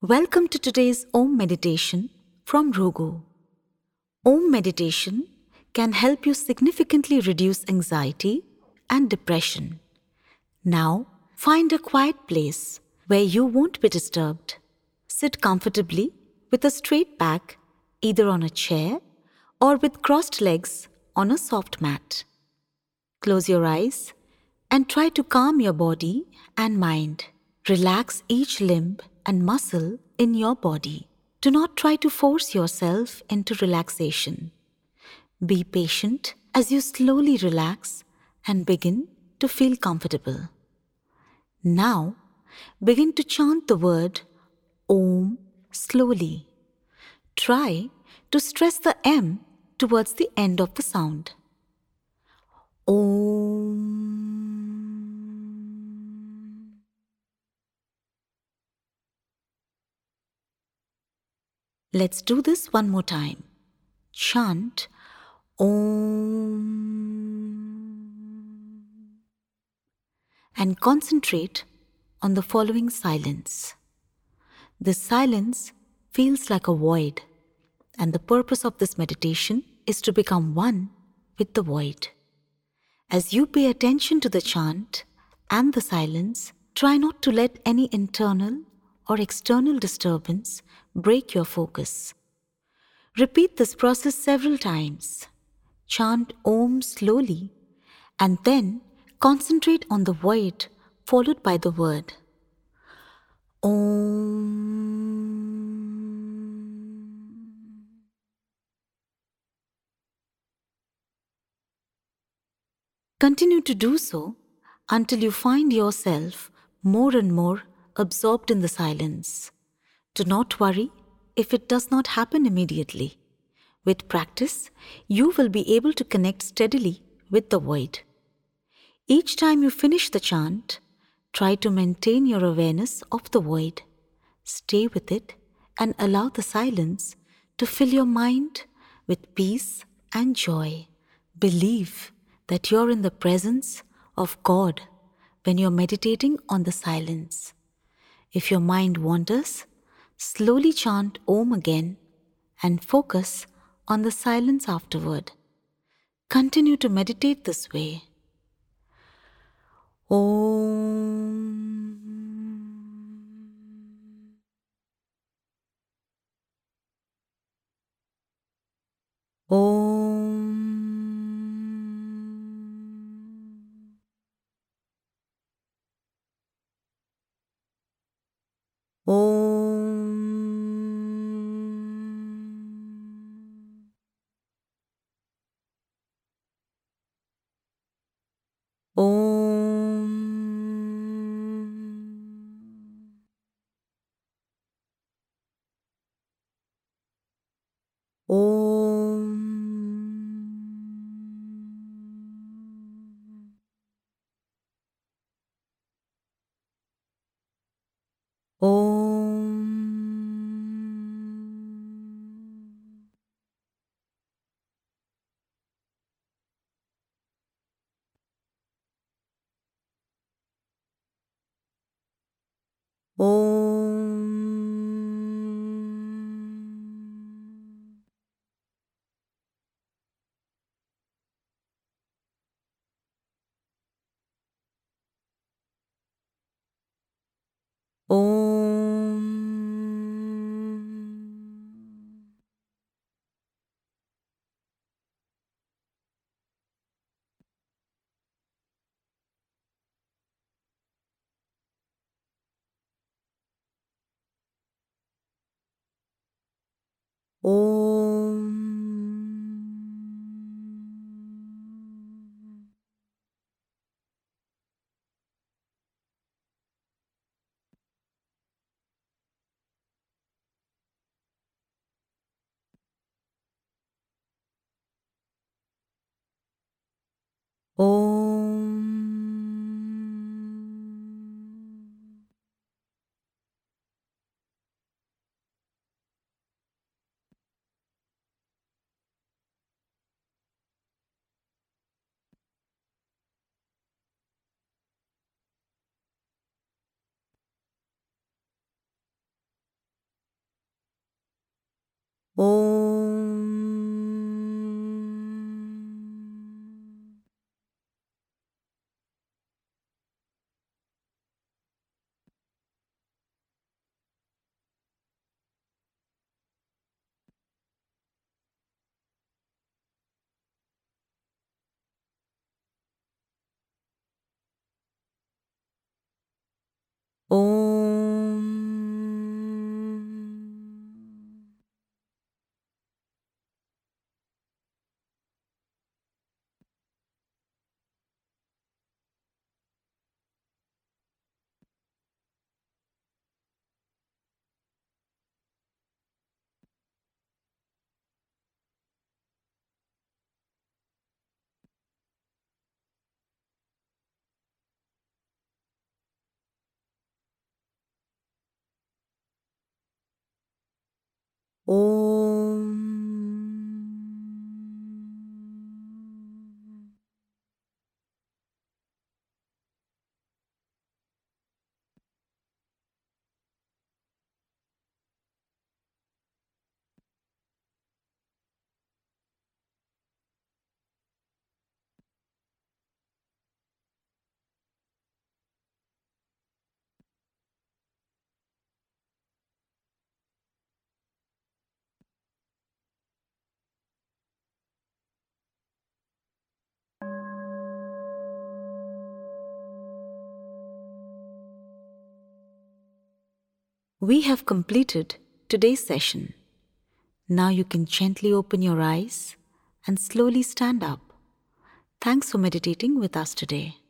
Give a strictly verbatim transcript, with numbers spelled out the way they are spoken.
Welcome to today's Om meditation from Rogu. Om meditation can help you significantly reduce anxiety and depression. Now, find a quiet place where you won't be disturbed. Sit comfortably with a straight back, either on a chair or with crossed legs on a soft mat. Close your eyes and try to calm your body and mind. Relax each limb and muscle in your body. Do not try to force yourself into relaxation. Be patient as you slowly relax and begin to feel comfortable. Now, begin to chant the word Om slowly. Try to stress the M towards the end of the sound. Om. Let's do this one more time. Chant Om and concentrate on the following silence. This silence feels like a void, and the purpose of this meditation is to become one with the void. As you pay attention to the chant and the silence, try not to let any internal or external disturbance break your focus. Repeat this process several times. Chant Om slowly and then concentrate on the void followed by the word Om. Continue to do so until you find yourself more and more absorbed in the silence. Do not worry if it does not happen immediately. With practice, you will be able to connect steadily with the void. Each time you finish the chant, try to maintain your awareness of the void. Stay with it and allow the silence to fill your mind with peace and joy. Believe that you're in the presence of God when you're meditating on the silence. If your mind wanders, slowly chant Om again and focus on the silence afterward. Continue to meditate this way. Om. Om. Om. Om. Om. Om. Om. Om. Om. Om. Om. Om. We have completed today's session. Now you can gently open your eyes and slowly stand up. Thanks for meditating with us today.